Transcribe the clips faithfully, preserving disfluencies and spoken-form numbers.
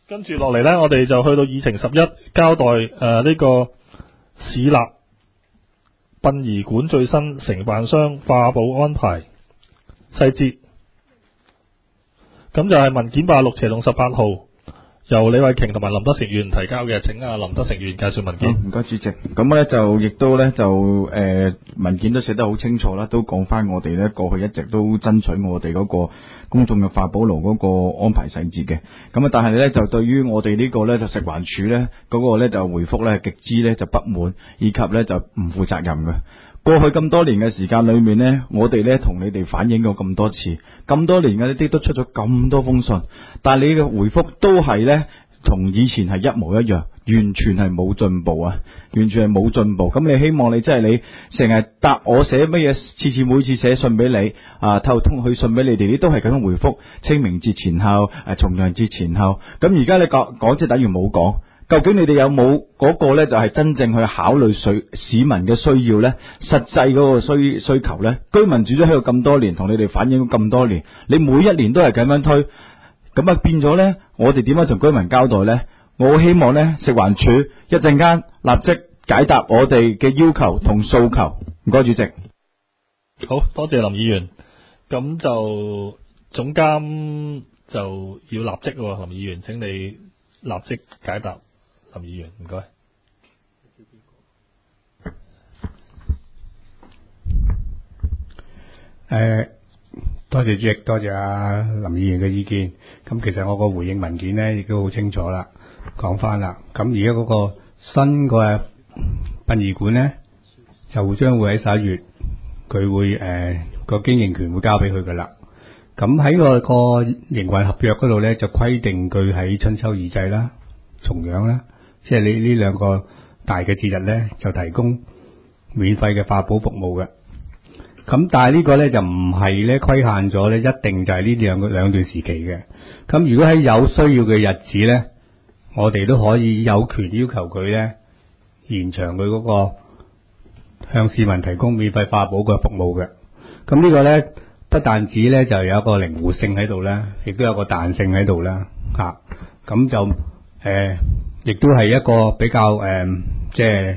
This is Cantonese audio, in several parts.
跟住落嚟呢，我哋就去到議程十一，交代誒呢、呃這個市立殯儀館最新承辦商化保安排細節。咁就係文件八六斜龍十八號，由李慧瓊同埋林德成議員提交嘅。請阿林德成議員介紹文件。 唔該主席。咁咧就亦都咧就誒、呃、文件都寫得好清楚啦，都講翻我哋咧過去一直都爭取我哋嗰個公眾嘅化寶爐嗰個安排細節嘅。咁啊，但係咧就對於我哋呢個咧就食環署咧嗰個咧就回覆咧極之咧就不滿，以及咧就唔負責任嘅。過去咁多年嘅時間裏面呢，我哋呢同你哋反映過咁多次，咁多年嘅呢啲都出咗咁多封信，但係你嘅回覆都係呢同以前係一模一樣，完全係冇進步啊，完全係冇進步。咁你希望你真係你成日答我寫乜嘢，次次每次寫信俾你啊，透通去信俾你哋，你都係咁樣回覆。清明節前後，誒重陽節前後，咁而家你講講即係等於冇講。究竟你哋有冇嗰個呢？就係真正去考慮市市民嘅需要呢？實際嗰個需需求呢？居民住咗喺度咁多年，同你哋反映咗咁多年，你每一年都係咁樣推，咁啊變咗呢？我哋點樣同居民交代呢？我希望呢，食環署一陣間立即解答我哋嘅要求同訴求。唔該，主席。 好多謝林議員。咁就總監就要立即喎，林議員，請你立即解答。林議員，唔該。 誒，多謝主席，多謝阿林議員嘅意見。咁其實我個回應文件呢亦都好清楚啦，講翻啦。咁而家嗰個新嘅殯儀館呢，就將會喺十一月，佢會誒個、呃、經營權會交俾佢噶啦。咁喺個個營運合約嗰度呢，就規定佢喺春秋二祭啦、重陽啦。即係你呢兩個大嘅節日呢，就提供免費嘅化寶服務嘅。咁但係呢個呢，就唔係呢規限咗呢，一定就係呢兩個兩段時期嘅。咁如果喺有需要嘅日子呢，我哋都可以有權要求佢呢延長佢嗰個向市民提供免費化寶嘅服務嘅。咁呢個呢，不但止呢，就有一個靈活性喺度呢，亦都有個彈性喺度啦。吓、啊，咁就誒。呃亦都係一個比較誒、呃，即係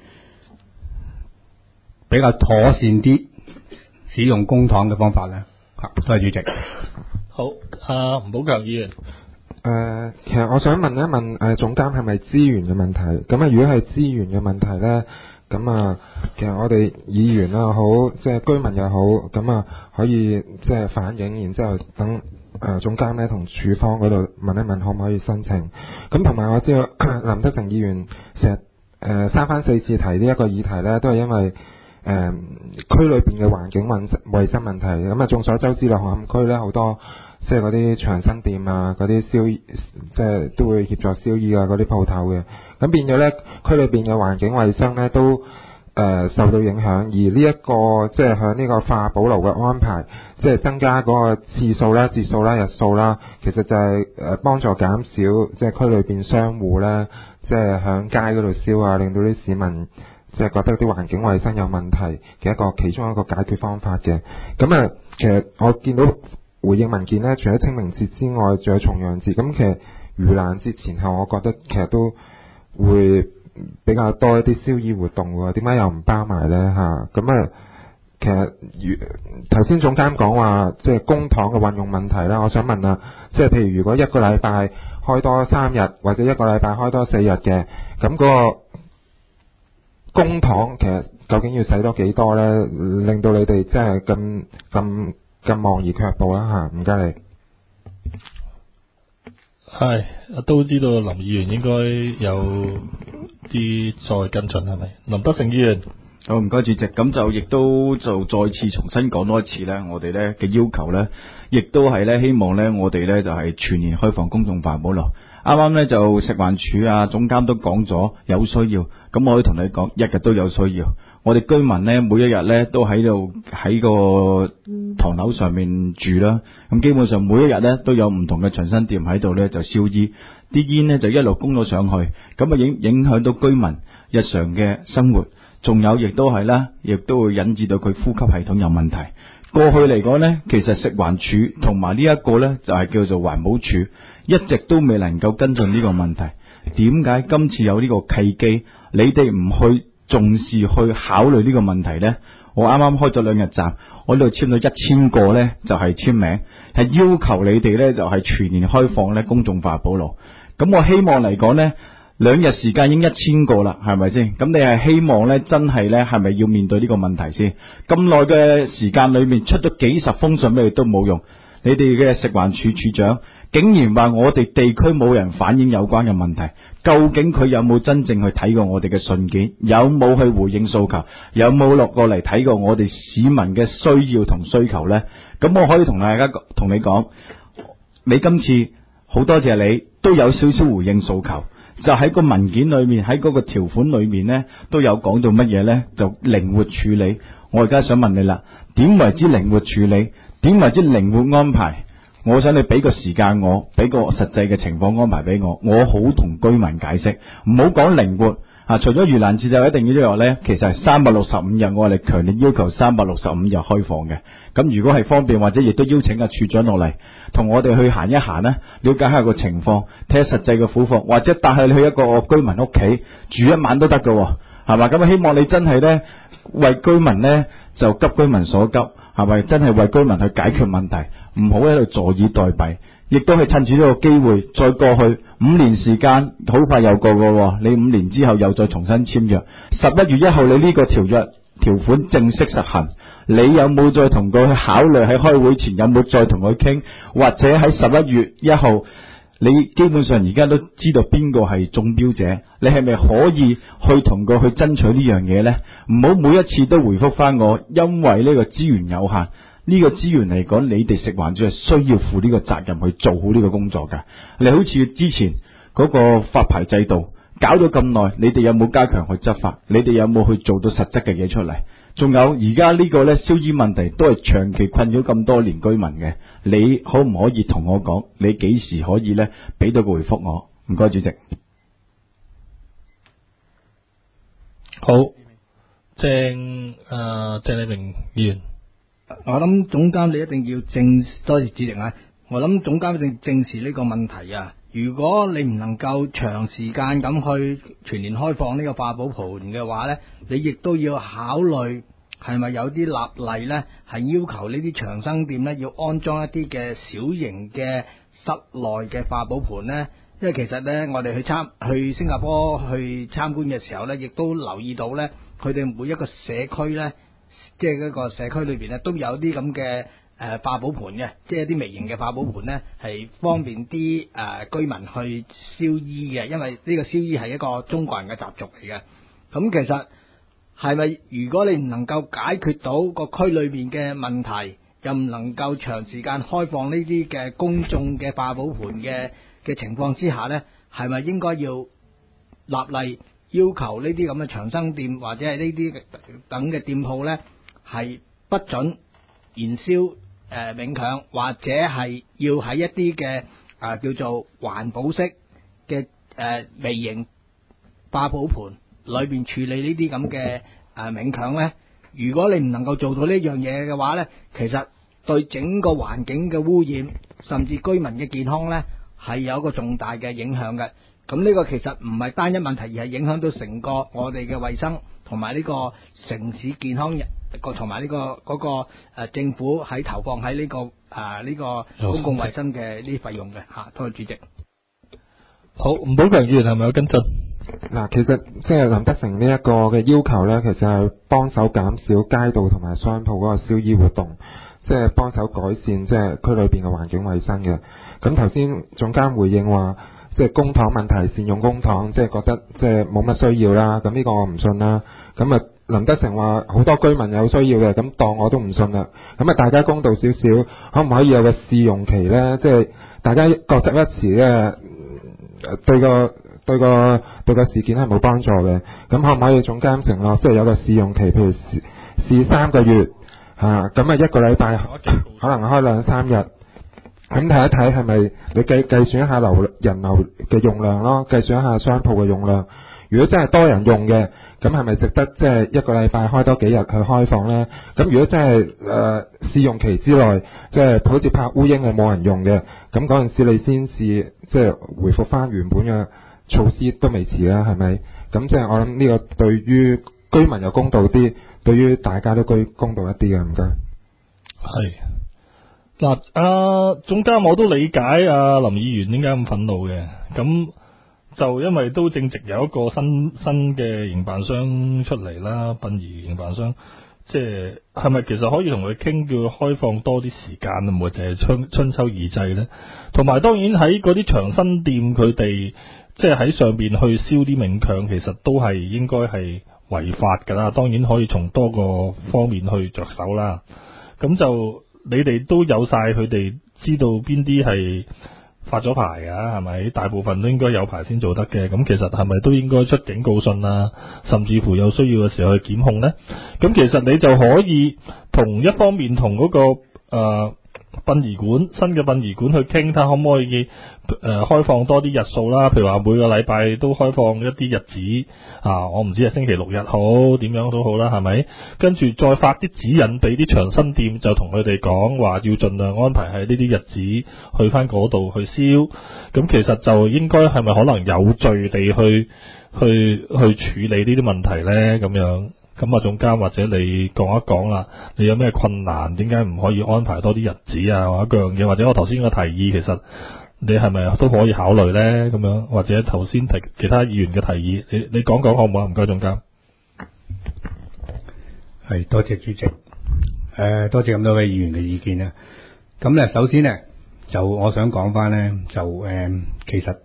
比較妥善啲使用公帑嘅方法咧。吓，多謝主席。 好，阿吳寶強議員。 誒、呃，其實我想問一問誒、呃，總監係咪資源嘅問題？咁啊，如果係資源嘅問題咧，咁啊，其實我哋議員啊好，即係居民又好，咁啊可以即係反映，然之後等。誒、呃、總監咧同署方嗰度問一問可唔可以申請，咁同埋我知道林德成議員成日誒三番四次提呢一個議題咧，都係因為誒、呃、區裏邊嘅環境衛衛生問題。咁啊眾所周知啦，紅磡區咧好多即係嗰啲長生店啊，嗰啲燒即係都會協助燒衣啊嗰啲鋪頭嘅，咁變咗咧區裏邊嘅環境衛生咧都誒、呃、受到影響，而呢、這、一個即係響呢個化寶爐嘅安排。即係增加嗰個次數啦、節數啦、日數啦，其實就係誒幫助減少即係區裏邊商戶咧，即係響街嗰度燒啊，令到啲市民即係覺得啲環境衛生有問題嘅一個其中一個解決方法嘅。咁啊，其實我見到回應文件咧，除咗清明節之外，仲有重陽節。咁其實盂蘭節前後，我覺得其實都會比較多一啲燒衣活動喎。點解又唔包埋咧嚇？咁啊？其實如頭先總監講話，即係公帑嘅運用問題啦。我想問啊，即係譬如如果一個禮拜開多三日，或者一個禮拜開多四日嘅，咁嗰個公帑其實究竟要使多幾多咧？令到你哋即係咁咁咁望而卻步啦嚇。唔該你。 係，都知道林議員應該有啲再跟進係咪？林德成議員。 好，唔該主席，咁就亦都就再次重新講多一次咧，我哋咧嘅要求咧，亦都係咧希望咧，我哋咧就係全年開放公眾化寶爐。啱啱咧就食環署啊總監都講咗有需要，咁我可以同你講，日日都有需要。我哋居民咧每一日咧都喺度喺個唐樓上面住啦，咁基本上每一日咧都有唔同嘅長生店喺度咧就燒衣，啲煙咧就一路供咗上去，咁啊影影響到居民日常嘅生活。仲有亦都係啦，亦都會引致到佢呼吸系統有問題。 過去嚟講呢，其實食環署同埋呢一個呢，就係叫做環保署，一直都未能夠跟進呢個問題。點解今次有呢個契機，你哋唔去重視去考慮呢個問題呢？我啱啱開咗兩日站，我呢度簽咗一千個呢，就係簽名，係要求你哋呢，就係全年開放呢公眾化寶路。咁我希望嚟講呢，兩日時間已經一千個啦，係咪先？咁你係希望呢，真係呢，係咪要面對呢個問題先？咁耐嘅時間裏面出咗幾十封信俾你都冇用，你哋嘅食環署署長竟然話我哋地區冇人反映有關嘅問題，究竟佢有冇真正去睇過我哋嘅信件？有冇去回應訴求？有冇落過嚟睇過我哋市民嘅需要同需求呢？咁我可以同大家同你講，你今次好多謝你都有少少回應訴求，就喺個文件裏面，喺嗰個條款裏面呢，都有講到乜嘢呢？就靈活處理。我而家想問你啦，點為之靈活處理？點為之靈活安排？我想你俾個時間我，俾個實際嘅情況安排俾我，我好同居民解釋，唔好講靈活啊！除咗盂蘭節就一定要之外呢，其實係三百六十五日，我哋強烈要求三百六十五日開放嘅。咁如果係方便，或者亦都邀請阿處長落嚟，同我哋去行一行呢，了解下個情況，睇下實際嘅苦況，或者帶你去一個居民屋企住一晚都得㗎，係嘛？咁希望你真係呢，為居民呢，就急居民所急。係咪真係為居民去解決問題？唔好喺度坐以待斃，亦都係趁住呢個機會，再過去五年時間，好快又過㗎。你五年之後又再重新簽約，十一月一號你呢個條約條款正式實行，你有冇再同佢去考慮？喺開會前有冇再同佢傾？或者喺十一月一號？你基本上而家都知道邊個係中標者，你係咪可以去同佢去爭取呢樣嘢呢？唔好每一次都回覆翻我，因為呢個資源有限，呢個資源嚟講，你哋食環署係需要負呢個責任去做好呢個工作㗎。你好似之前嗰個發牌制度搞咗咁耐，你哋有冇加強去執法？你哋有冇去做到實質嘅嘢出嚟？仲有而家呢個呢燒煙問題都係長期困擾咁多年居民嘅，你可唔可以同我講，你幾時可以呢俾到個回覆我？唔該，主席。 好，鄭誒鄭麗明議員， 我諗總監你一定要正，多謝主席啊！我諗總監一定正視呢個問題啊！如果你唔能夠長時間咁去全年開放呢個化寶盤嘅話呢，你亦都要考慮係咪有啲立例呢，係要求呢啲長生店呢要安裝一啲嘅小型嘅室內嘅化寶盤呢？因為其實呢，我哋去參去新加坡去參觀嘅時候呢，亦都留意到呢，佢哋每一個社區呢，即係嗰個社區裏邊呢，都有啲咁嘅誒化寶盤嘅，即係一啲微型嘅化寶盤呢，係方便啲誒、呃、居民去燒衣嘅，因為呢個燒衣係一個中國人嘅習俗嚟嘅。咁其實係咪如果你唔能夠解決到個區裏邊嘅問題，又唔能夠長時間開放呢啲嘅公眾嘅化寶盤嘅嘅情況之下呢，係咪應該要立例要求呢啲咁嘅長生店或者係呢啲等嘅店鋪呢，係不准燃燒誒勉強，或者係要喺一啲嘅啊叫做環保式嘅誒微型化寶盤裏邊處理呢啲咁嘅誒勉強呢？如果你唔能夠做到呢樣嘢嘅話呢，其實對整個環境嘅污染，甚至居民嘅健康呢，係有一個重大嘅影響嘅。咁呢個其實唔係單一問題，而係影響到成個我哋嘅衛生同埋呢個城市健康個同埋呢個嗰個誒政府喺投放喺呢個誒呢個公共衛生嘅呢啲費用嘅嚇。多謝主席。 好，吳寶強議員係咪有跟進？ 嗱，其實即係林德成呢一個嘅要求呢，其實係幫手減少街道同埋商鋪嗰個燒衣活動，即係幫手改善即係區裏邊嘅環境衛生嘅。咁頭先總監回應話，即係公帑問題，善用公帑，即係覺得即係冇乜需要啦。咁呢個我唔信啦。咁啊，林德成話好多居民有需要嘅，咁當我都唔信啦。咁啊，大家公道少少，可唔可以有個試用期呢？即係大家各執一詞咧，對個對個對個事件係冇幫助嘅。咁可唔可以總監承諾，即係有個試用期，譬如試試三個月嚇，咁啊一個禮拜可能開兩三日，咁睇一睇係咪你計計算一下流人流嘅用量咯，計算一下商鋪嘅用量。 如果真係多人用嘅，咁係咪值得即係一個禮拜開多幾日去開放呢？咁如果真係誒、呃、試用期之內，即係好似拍烏蠅係冇人用嘅，咁嗰陣時你先試即係回復翻原本嘅措施都未遲啦，係咪？咁即係我諗呢個對於居民又公道啲，對於大家都居公道一啲嘅，唔該。 係嗱，阿總監我都理解阿林議員點解咁憤怒嘅，咁就因為都正值有一個新新嘅營辦商出嚟啦，殯儀營辦商，即係係咪其實可以同佢傾，叫佢開放多啲時間，唔會淨係春春秋二祭呢？同埋當然喺嗰啲長生店，佢哋即係喺上邊去燒啲冥鏹，其實都係應該係違法㗎啦。當然可以從多個方面去着手啦。咁就你哋都有晒，佢哋知道邊啲係發咗牌㗎，係咪？大部分都應該有牌先做得嘅。咁其實係咪都應該出警告信啊？甚至乎有需要嘅時候去檢控呢？咁其實你就可以同一方面同嗰、嗰個誒、呃、殯儀館新嘅殯儀館去傾，睇可唔可以誒、呃、開放多啲日數啦？譬如話每個禮拜都開放一啲日子啊，我唔知係星期六日好點樣都好啦，係咪？跟住再發啲指引俾啲長生店，就同佢哋講話要盡量安排喺呢啲日子去翻嗰度去燒。咁其實就應該係咪可能有序地去去去處理呢啲問題呢？咁樣。咁啊，總監或者你講一講啦，你有咩困難？點解唔可以安排多啲日子啊？或者各樣嘢，或者我頭先個提議，其實你係咪都可以考慮呢？咁樣或者頭先提其他議員嘅提議，你你講講好唔好啊？唔該，總監。 係多謝主席，誒、呃、多謝咁多位議員嘅意見啦。咁咧，首先呢，就我想講翻呢，就誒、呃、其實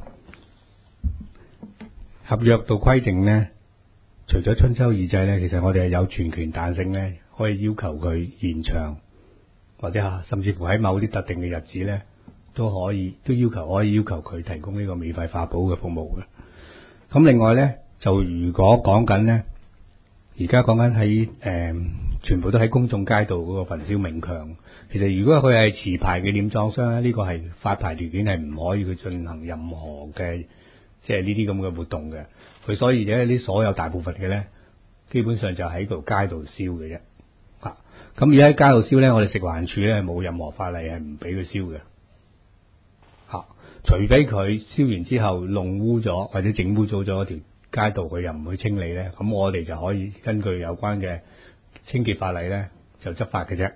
合約度規定呢。除咗春秋二祭咧，其實我哋係有全權彈性咧，可以要求佢延長，或者吓甚至乎喺某啲特定嘅日子咧，都可以都要求可以要求佢提供呢個免費化寶嘅服務嘅。咁另外咧，就如果講緊咧，而家講緊喺誒全部都喺公眾街道嗰個焚燒冥鏹，其實如果佢係持牌嘅殮葬商咧，呢、這個係發牌條件係唔可以去進行任何嘅即係呢啲咁嘅活動嘅。佢所以咧，呢所有大部分嘅咧，基本上就喺條街度燒嘅啫。嚇、啊，咁而家喺街度燒咧，我哋食環署咧冇任何法例係唔俾佢燒嘅。嚇、啊，除非佢燒完之後弄污咗或者整污糟咗條街道，佢又唔去清理咧，咁我哋就可以根據有關嘅清潔法例咧就執法嘅啫。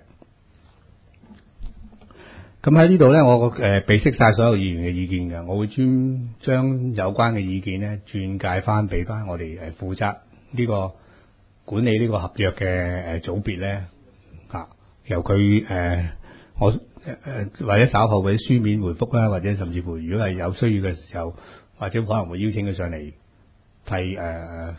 咁喺呢度咧，我誒備悉晒所有議員嘅意見嘅，我會專將有關嘅意見咧轉介翻俾翻我哋誒負責呢個管理呢個合約嘅誒組別咧，啊，由佢誒、呃、我誒誒、呃、或者稍後俾書面回覆啦，或者甚至乎如果係有需要嘅時候，或者可能會邀請佢上嚟替誒誒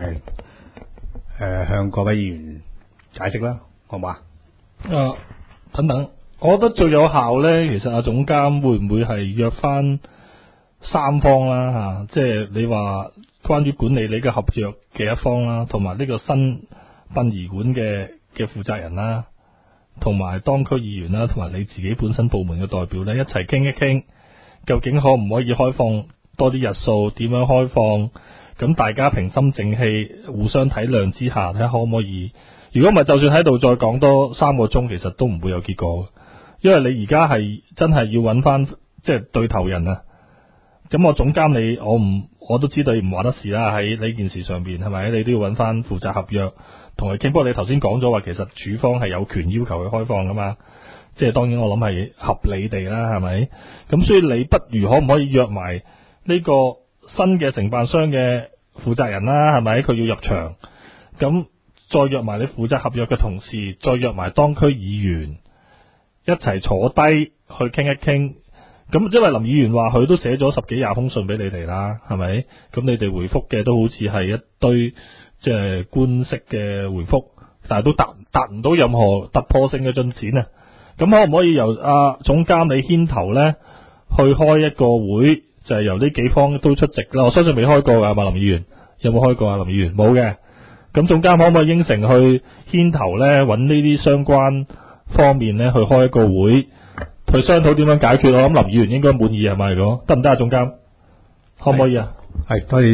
誒向各位議員解釋啦，好嘛？ 啊，等等。我覺得最有效呢，其實阿總監會唔會係約翻三方啦吓、啊，即係你話關於管理你嘅合約嘅一方啦，同埋呢個新殯儀館嘅嘅負責人啦，同埋當區議員啦，同埋你自己本身部門嘅代表呢，一齊傾一傾，究竟可唔可以開放多啲日數？點樣開放？咁大家平心靜氣，互相體諒之下，睇下可唔可以？如果唔係，就算喺度再講多三個鐘，其實都唔會有結果。因為你而家係真係要揾翻即係對頭人啊！咁我總監你，我唔我都知道你唔話得事啦，喺呢件事上邊係咪？你都要揾翻負責合約同佢傾。不過你頭先講咗話，其實主方係有權要求佢開放噶嘛，即係當然我諗係合理地啦，係咪？咁所以你不如可唔可以約埋呢個新嘅承辦商嘅負責人啦，係咪？佢要入場，咁再約埋你負責合約嘅同事，再約埋當區議員。一齊坐低去傾一傾，咁因為林議員話佢都寫咗十幾廿封信俾你哋啦，係咪？咁你哋回覆嘅都好似係一堆即係官式嘅回覆，但係都達達唔到任何突破性嘅進展啊！咁可唔可以由阿、啊、總監你牽頭呢？去開一個會，就係、是、由呢幾方都出席啦？我相信未開過㗎嘛，林議員有冇開過啊？林議員冇嘅，咁總監可唔可以應承去牽頭呢？揾呢啲相關方面咧去開一個會，去商討點樣解決。我諗林議員應該滿意係咪？如果得唔得啊？總監可唔可以啊？ 係多謝主席。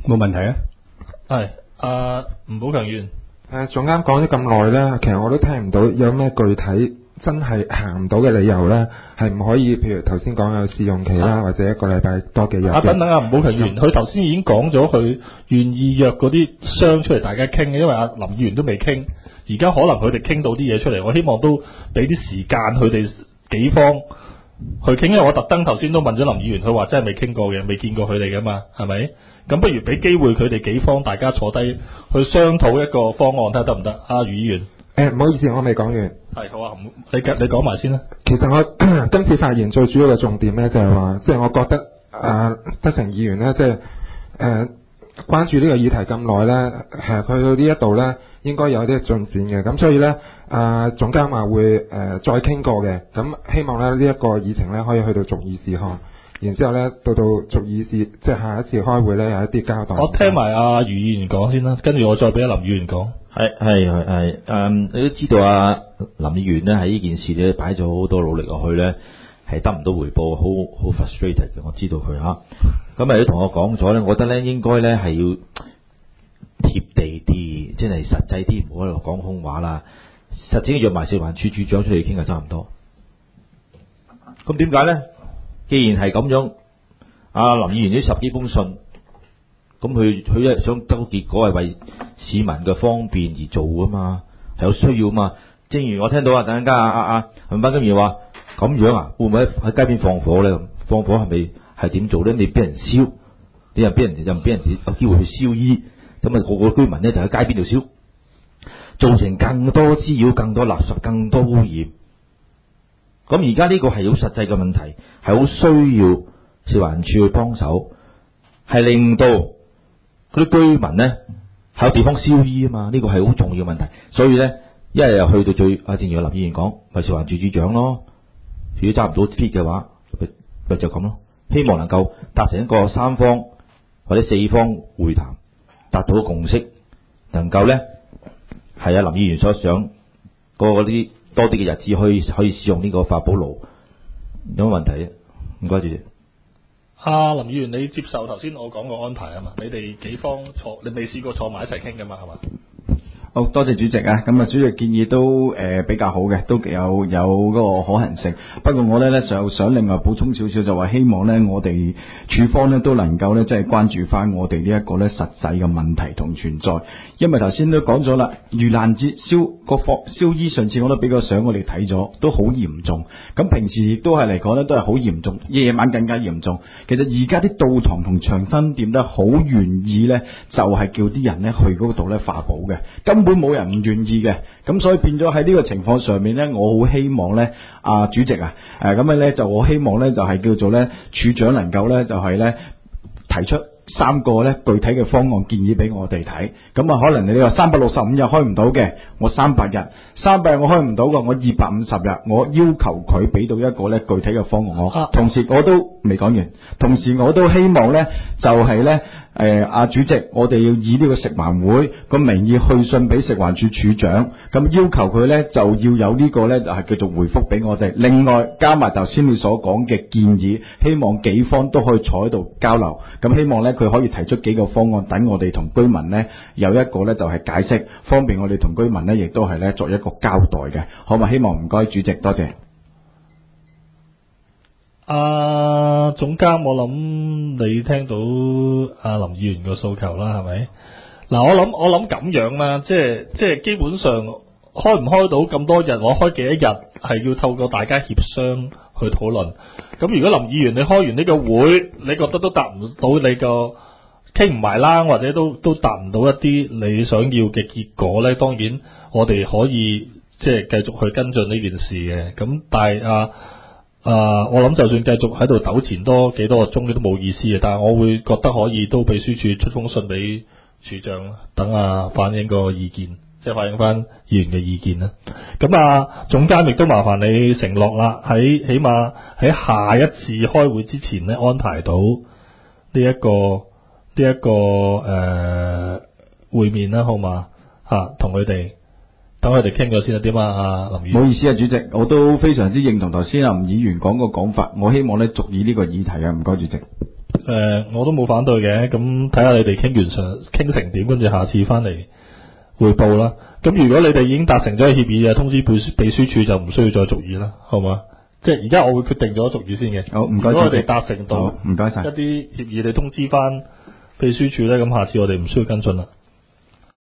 冇問題啊。 係阿吳寶強議員。 誒總監講咗咁耐咧，其實我都聽唔到有咩具體真係行唔到嘅理由咧，係唔可以，譬如頭先講有試用期啦，或者一個禮拜多幾日嘅。 啊，等等啊，吳寶強議員，佢頭先已經講咗佢願意約嗰啲商出嚟大家傾嘅，因為阿林議員都未傾，而家可能佢哋傾到啲嘢出嚟，我希望都俾啲時間佢哋幾方去傾，因為我特登頭先都問咗林議員，佢話真係未傾過嘅，未見過佢哋噶嘛，係咪？咁不如俾機會佢哋幾方大家坐低去商討一個方案，睇下得唔得？阿余議員。 誒唔好意思，我未講完。 係好啊，你你講埋先啦。 其實我今次發言最主要嘅重點咧，就係話，即係我覺得啊，德成議員咧，即係誒關注呢個議題咁耐咧，係去到呢一度咧，應該有啲進展嘅。咁所以咧，啊總監話會誒再傾過嘅。咁希望咧呢一個議程咧可以去到逐議事項，然之後咧到到逐議事，即係下一次開會咧有一啲交代。 我聽埋阿余議員講先啦，跟住我再俾阿林議員講。 係係係係誒，你都知道啊，林議員咧喺呢件事咧擺咗好多努力落去咧，係得唔到回報，好好 frustrated 嘅。我知道佢嚇，咁啊都同我講咗咧，我覺得咧應該咧係要貼地啲，即係實際啲，唔好喺度講空話啦。實踐約埋食環署署長出嚟傾就差唔多。咁點解咧？既然係咁樣，阿林議員呢十幾封信。咁佢佢一想得到結果係為市民嘅方便而做啊嘛，係有需要啊嘛。正如我聽到啊，等陣間啊啊啊吳班金兒話咁樣啊，會唔會喺街邊放火咧？放火係咪係點做咧？你俾人燒，你又俾人又唔俾人哋有機會去燒衣，咁啊個個居民咧就喺街邊度燒，造成更多滋擾、更多垃圾、更多污染。咁而家呢個係好實際嘅問題，係好需要食環署去幫手，係令到嗰啲居民咧係有地方燒衣啊嘛，呢個係好重要嘅問題。所以咧，一日又去到最啊，正如林議員講，咪食環署署長咯。如果揸唔到 fit 嘅話，咪咪就咁咯。希望能夠達成一個三方或者四方會談，達到共識，能夠咧係啊林議員所想嗰啲多啲嘅日子可以可以使用呢個法寶爐，有乜問題啊？唔該，主席。 阿林議員，你接受頭先我講個安排啊嘛？你哋幾方坐，你未試過坐埋一齊傾噶嘛？係嘛？ 好多謝主席啊！咁啊，主席建議都誒、呃、比較好嘅，都有有嗰個可行性。不過我咧咧想想另外補充少少，就話希望咧我哋處方咧都能夠咧即係關注翻我哋呢一個咧實際嘅問題同存在。因為頭先都講咗啦，盂蘭節燒個放燒衣，上次我都俾個相我哋睇咗，都好嚴重。咁平時亦都係嚟講咧都係好嚴重，夜晚更加嚴重。其實而家啲道堂同長生店咧好願意咧，就係、是、叫啲人咧去嗰度咧化寶嘅。根本冇人唔願意嘅，咁所以變咗喺呢個情況上面咧，我好希望咧，啊主席啊，誒咁樣咧就我希望咧就係、是、叫做咧處長能夠咧就係、是、咧提出三個咧具體嘅方案建議俾我哋睇，咁啊可能你話三百六十五日開唔到嘅，我三百日，三百日我開唔到嘅，我二百五十日，我要求佢俾到一個咧具體嘅方案我，啊、同時我都未講完，同時我都希望咧就係咧誒阿主席，我哋要以呢個食環會個名義去信俾食環署署長，咁要求佢咧就要有呢個咧就係叫做回覆俾我哋，另外加埋頭先你所講嘅建議，希望幾方都可以坐喺度交流，咁希望咧佢可以提出幾個方案，等我哋同居民咧有一個咧就係解釋，方便我哋同居民咧亦都係咧作一個交代嘅，好嘛？希望唔該主席，多謝。 阿、啊、總監，我諗你聽到阿、啊、林議員個訴求啦，係咪？嗱，我諗我諗咁樣啦，即係即係基本上開唔開到咁多日，我開幾多日係要透過大家協商去討論。咁如果林議員你開完呢個會，你覺得都達唔到你個傾唔埋啦，或者都都達唔到一啲你想要嘅結果咧，當然我哋可以即係繼續去跟進呢件事嘅。咁但係啊。啊！我諗就算繼續喺度糾纏多幾多個鐘，都冇意思嘅。但係我會覺得可以都秘書處出封信俾處長，等啊反映個意見，即係反映翻議員嘅意見啦。咁啊，總監亦都麻煩你承諾啦，喺起碼喺下一次開會之前咧，安排到呢、這、一個呢一、這個誒、呃、會面啦，好嘛？吓、啊，同佢哋。等佢哋傾咗先啊，點啊？阿林議員， 唔好意思啊，主席，我都非常之認同頭先阿吳議員講個講法，我希望咧續議呢個議題啊，唔該主席。 呃，我都冇反對嘅。咁睇下你哋傾完上傾成點，跟住下次翻嚟匯報啦。咁如果你哋已經達成咗協議嘅，通知秘秘書處就唔需要再續議啦，好嘛？即係而家我會決定咗續議先嘅。 好，唔該。 如果我哋達成到唔該晒一啲協議，你通知翻秘書處咧，咁下次我哋唔需要跟進啦。